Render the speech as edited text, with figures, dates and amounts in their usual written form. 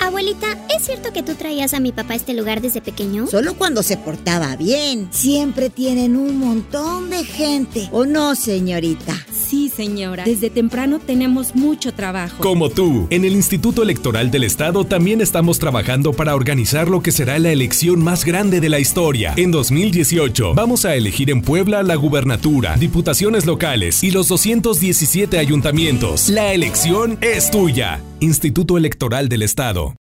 Abuelita, ¿es cierto que tú traías a mi papá a este lugar desde pequeño? Solo cuando se portaba bien. Siempre tienen un montón de gente. ¿O no, señorita? Sí, señora. Desde temprano tenemos mucho trabajo. Como tú, en el Instituto Electoral del Estado también estamos trabajando para organizar lo que será la elección más grande de la historia. En 2018, vamos a elegir en Puebla la gubernatura, diputaciones locales y los 217 ayuntamientos. La elección es tuya. Instituto Electoral del Estado.